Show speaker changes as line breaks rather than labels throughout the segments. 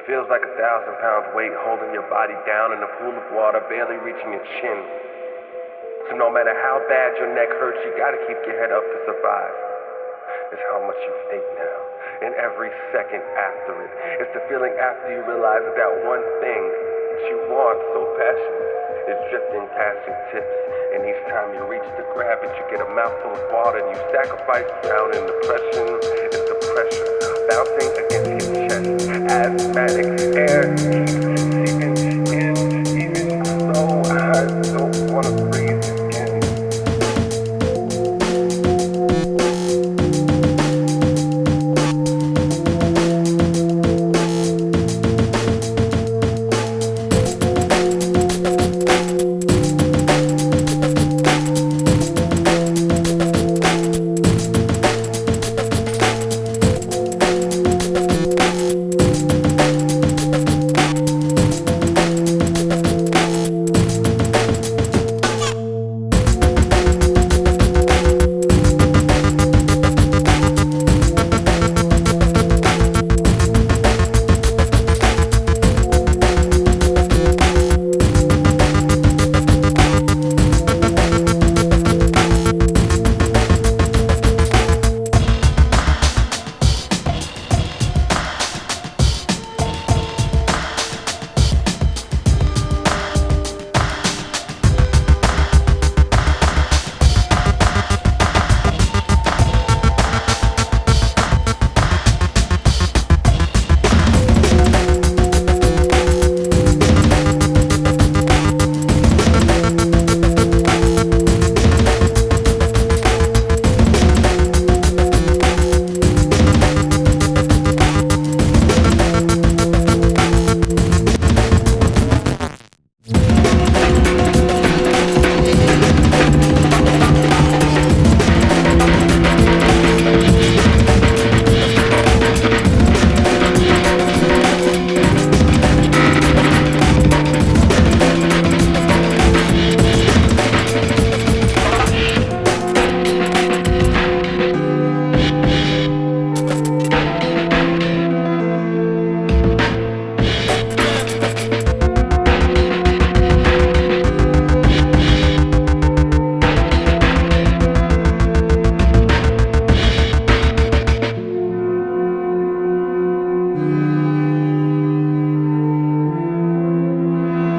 feels like 1,000 pounds weight holding your body down in a pool of water barely reaching your chin. So no matter how bad your neck hurts, you gotta keep your head up to survive. It's how much you think now, and every second after it. It's the feeling after you realize that one thing that you want so passionate is drifting past your tips. And each time you reach to grab it, you get a mouthful of water and you sacrifice drowning. Depression is the pressure bouncing against your chest. Asthmatic air keeps seeping in, even though I don't wanna breathe again.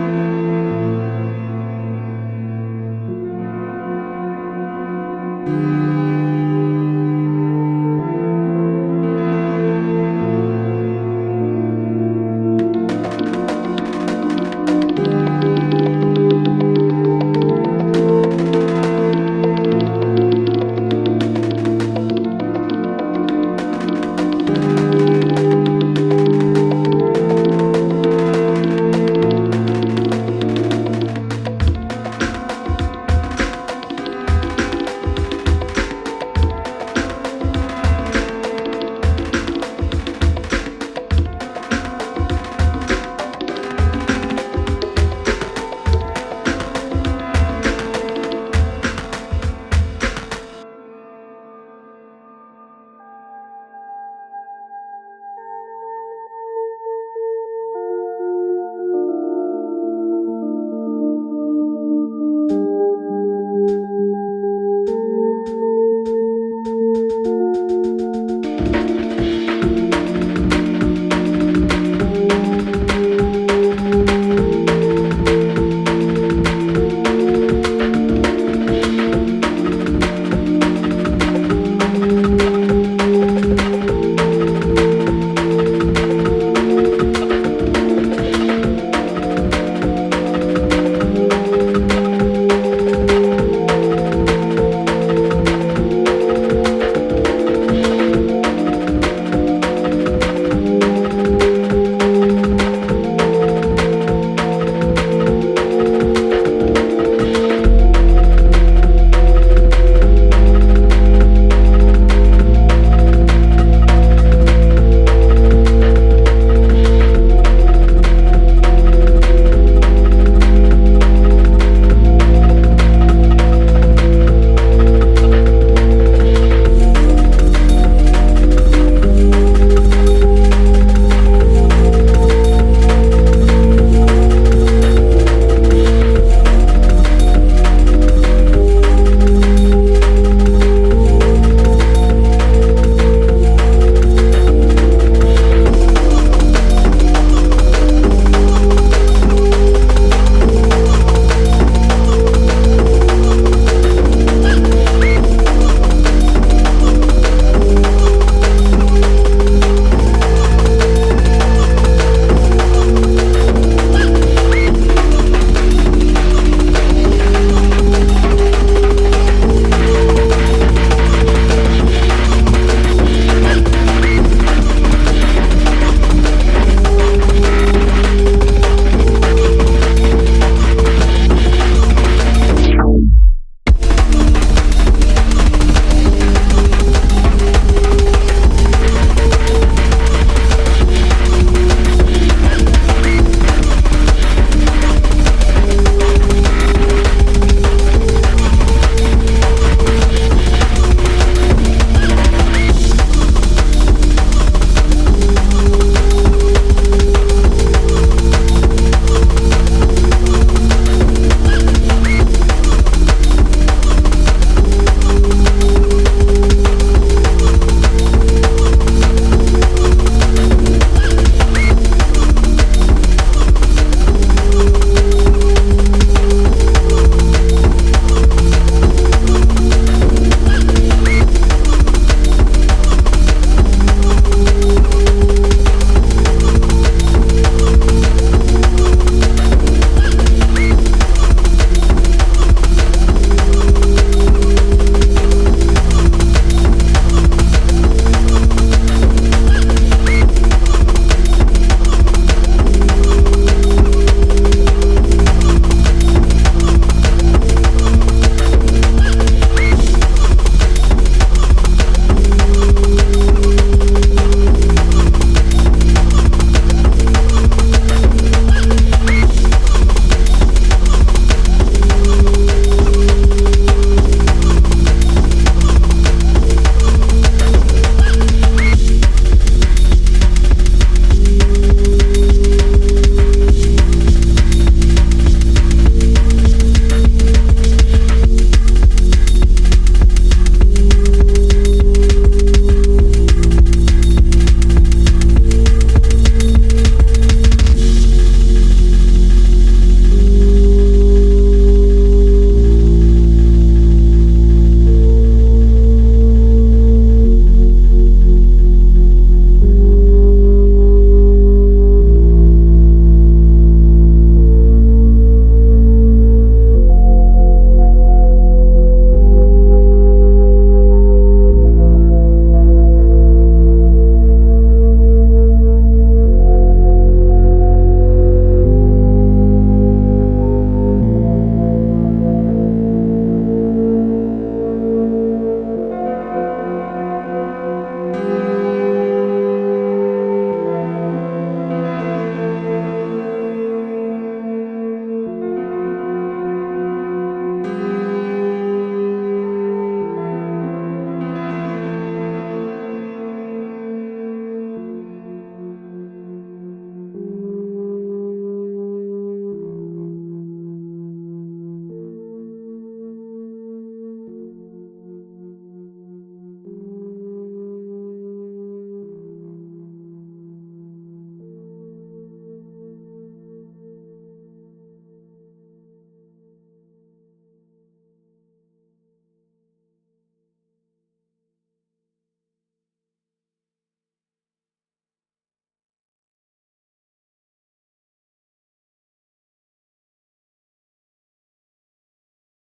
You